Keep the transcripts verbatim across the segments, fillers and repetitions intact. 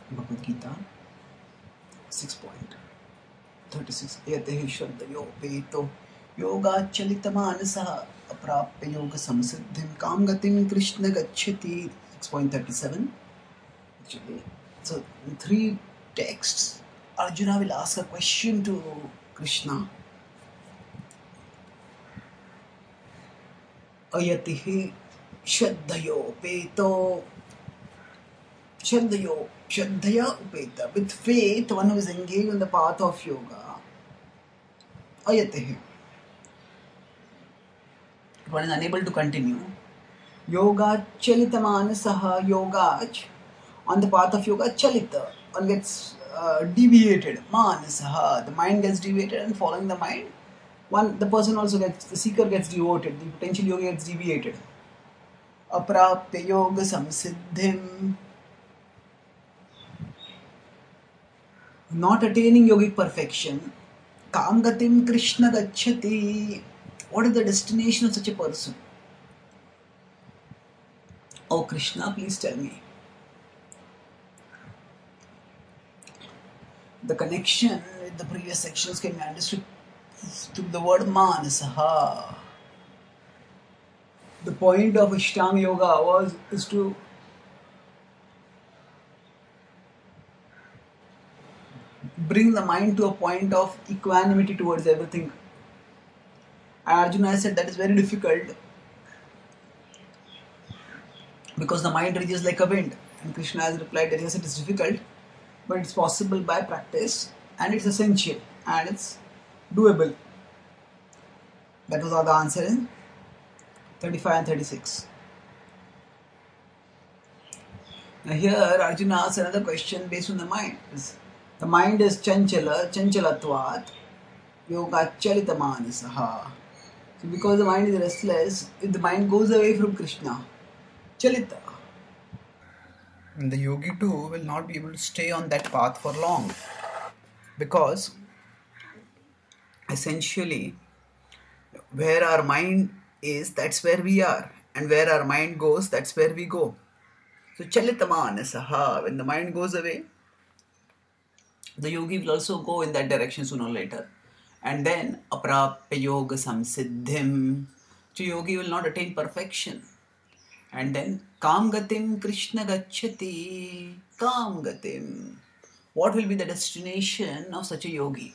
Bhagavad Gita six point thirty-six. Yate Shraddhayopeto Yogachalitamansah Aprapya Yoga Samsiddhim Kam Gatim Krishna Gacchati. six point thirty-seven. Actually, so in three texts, Arjuna will ask a question to Krishna. Ayatihi Shraddhayopeto Shraddhayo Shraddhaya Upeta. With faith, one who is engaged in the path of yoga. Ayatihi. If one is unable to continue, yoga chalitamanasaha, yoga on the path of yoga chalita, one gets uh, deviated, manasaha, the mind gets deviated, and following the mind, one the person also gets, the seeker gets devoted, the potential yoga gets deviated. Aprapya yoga samsiddhim, not attaining yogic perfection. Kam gatim Krishna gacchati. What is the destination of such a person? Oh Krishna, please tell me. The connection with the previous sections can be understood through the word manasaha. The point of Ashtanga Yoga was is to bring the mind to a point of equanimity towards everything. And Arjuna said that is very difficult because the mind rages like a wind. And Krishna has replied that yes, it is difficult, but it's possible by practice, and it's essential, and it's doable. That was all the answer in thirty-five and thirty-six. Now here Arjuna asks another question based on the mind. The mind is chanchala, chanchalatvat, yoga chalitamanasaha. So because the mind is restless, if the mind goes away from Krishna, chalita, and the yogi too will not be able to stay on that path for long, because essentially where our mind is, that's where we are, and where our mind goes, that's where we go. So chalitamanasaha, when the mind goes away, the yogi will also go in that direction sooner or later. And then aprapya yoga samsiddhim, so yogi will not attain perfection. And then kam gatim Krishna gacchati, kam gatim. What will be the destination of such a yogi?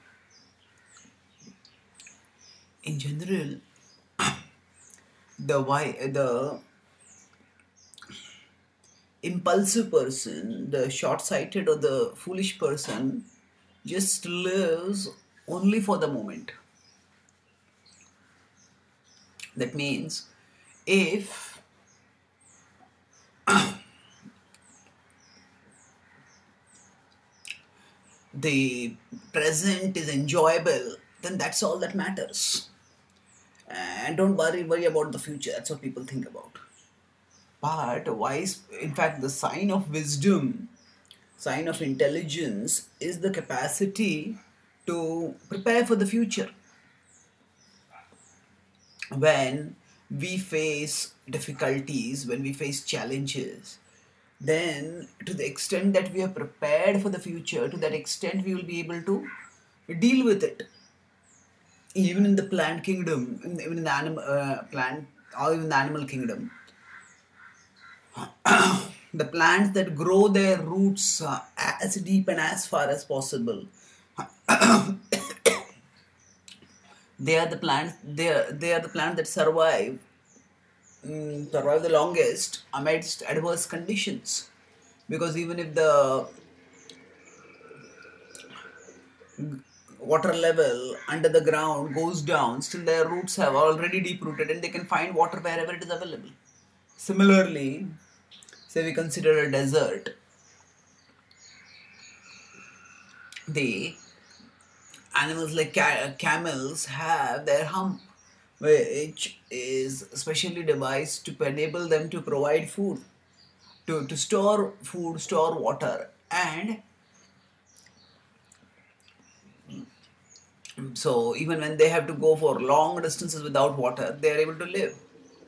In general, the why the impulsive person, the short-sighted or the foolish person, just lives only for the moment. That means if the present is enjoyable, then that's all that matters. And don't worry, worry about the future. That's what people think about. But wise, in fact, the sign of wisdom, sign of intelligence is the capacity to prepare for the future. When we face difficulties, when we face challenges, then to the extent that we are prepared for the future, to that extent we will be able to deal with it. Even in the plant kingdom, even in the animal uh, plant or even the animal kingdom, the plants that grow their roots uh, as deep and as far as possible, they are the plants. They are, they are the plants that survive um, survive the longest amidst adverse conditions. Because even if the water level under the ground goes down, still their roots have already deep rooted and they can find water wherever it is available. Similarly, say we consider a desert, the animals like ca- camels have their hump, which is specially devised to enable them to provide food, to, to store food, store water, and so even when they have to go for long distances without water, they are able to live.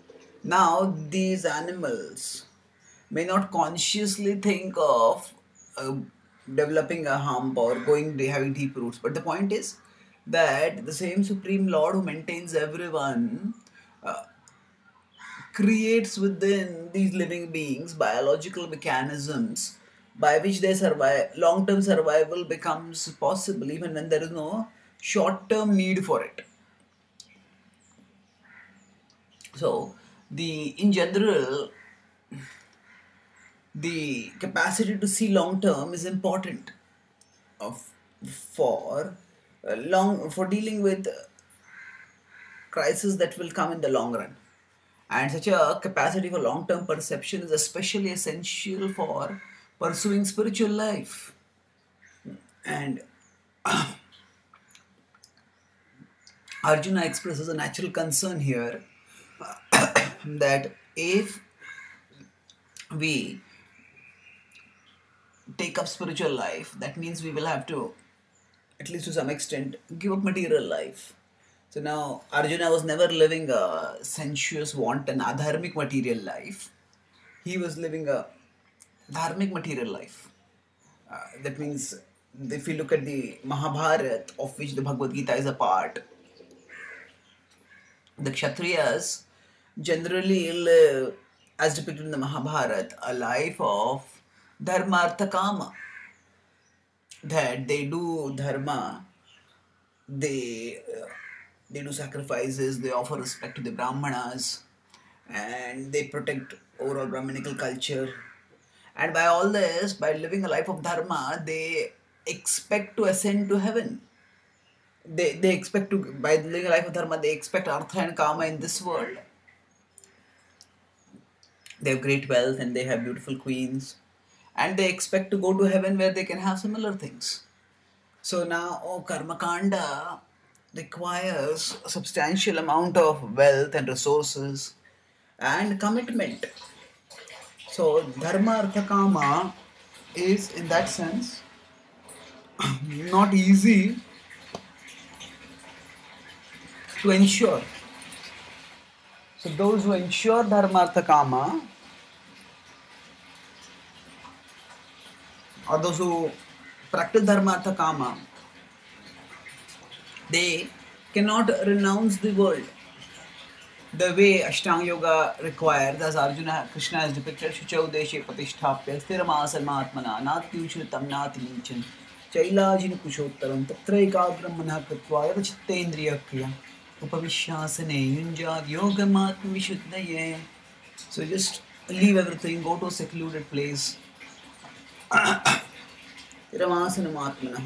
Now these animals may not consciously think of uh, developing a hump or going having deep roots. But the point is that the same Supreme Lord who maintains everyone uh, creates within these living beings biological mechanisms by which their survive long-term survival becomes possible even when there is no short-term need for it. So the in general the capacity to see long term is important of for uh, long for dealing with crises that will come in the long run, and such a capacity for long term perception is especially essential for pursuing spiritual life. And Arjuna expresses a natural concern here that if we take up spiritual life, that means we will have to, at least to some extent, give up material life. So now Arjuna was never living a sensuous, wanton, adharmic material life. He was living a dharmic material life. Uh, that means if you look at the Mahabharata, of which the Bhagavad Gita is a part, the Kshatriyas generally live, as depicted in the Mahabharata, a life of dharma, artha, kama. That they do dharma, they uh, they do sacrifices, they offer respect to the brahmanas, and they protect overall brahminical culture. And by all this, by living a life of dharma, they expect to ascend to heaven. They, they expect to, by living a life of dharma, they expect artha and kama in this world. They have great wealth and they have beautiful queens, and they expect to go to heaven where they can have similar things. So now, oh, karma kanda requires a substantial amount of wealth and resources and commitment. So dharma, artha, kama is in that sense not easy to ensure. So those who ensure dharma, artha, kama, or those who practice dharma, artha, kama, they cannot renounce the world the way Ashtanga Yoga requires, as Arjuna Krishna has depicted. Shuchau deshe patisthapya sthiramasalmatmana natyushritam natinichan chailajini kushottaram tatra ekagram manah kritva yada chittendriya kriya upavishyasane yunjad yogamatma vishuddhaye. So just leave everything, go to a secluded place. Sthiramasalmatmana,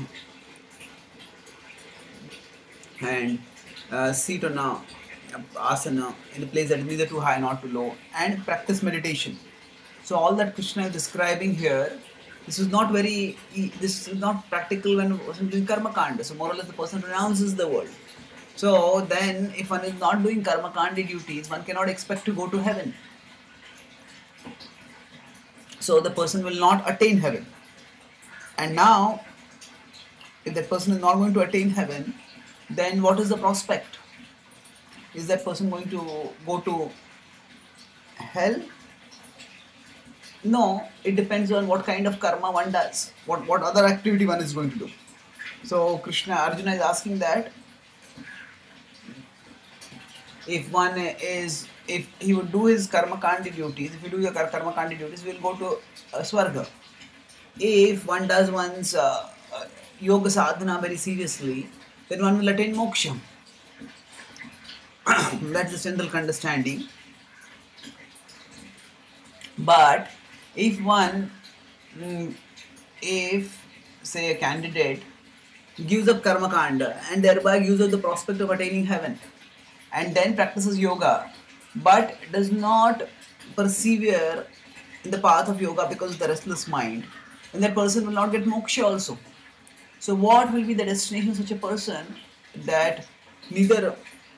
and uh, sit on a asana in a place that is neither too high nor too low, and practice meditation. So all that Krishna is describing here, this is not very, this is not practical when doing karma kanda. So more or less the person renounces the world. So then if one is not doing karma kanda duties, one cannot expect to go to heaven. So the person will not attain heaven. And now, if that person is not going to attain heaven, then what is the prospect? Is that person going to go to hell? No, it depends on what kind of karma one does, what, what other activity one is going to do. So Krishna, Arjuna is asking that if one is, if he would do his karma kandi duties, if you do your karma kandi duties, we will go to uh, Swarga. If one does one's uh, uh, yoga sadhana very seriously, then one will attain moksha. That's the central understanding. But if one, if say a candidate gives up karma kanda and thereby gives up the prospect of attaining heaven, and then practices yoga, but does not persevere in the path of yoga because of the restless mind, then that person will not get moksha also. So what will be the destination of such a person? That neither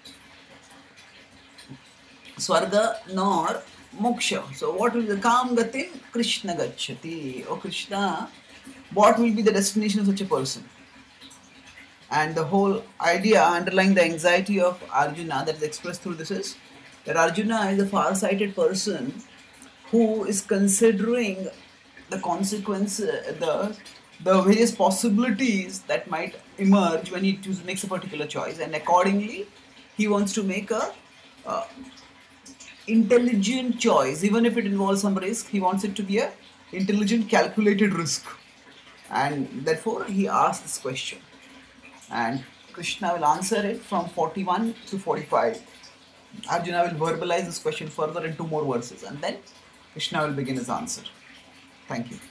Swarga nor moksha. So what will be the kam gatim? Krishna gacchati. Oh Krishna, what will be the destination of such a person? And the whole idea underlying the anxiety of Arjuna that is expressed through this is that Arjuna is a far-sighted person who is considering the consequence, uh, the the various possibilities that might emerge when he choose, makes a particular choice, and accordingly, he wants to make a uh, intelligent choice, even if it involves some risk. He wants it to be a intelligent, calculated risk, and therefore he asks this question, and Krishna will answer it from forty-one to forty-five. Arjuna will verbalize this question further in two more verses, and then Krishna will begin his answer. Thank you.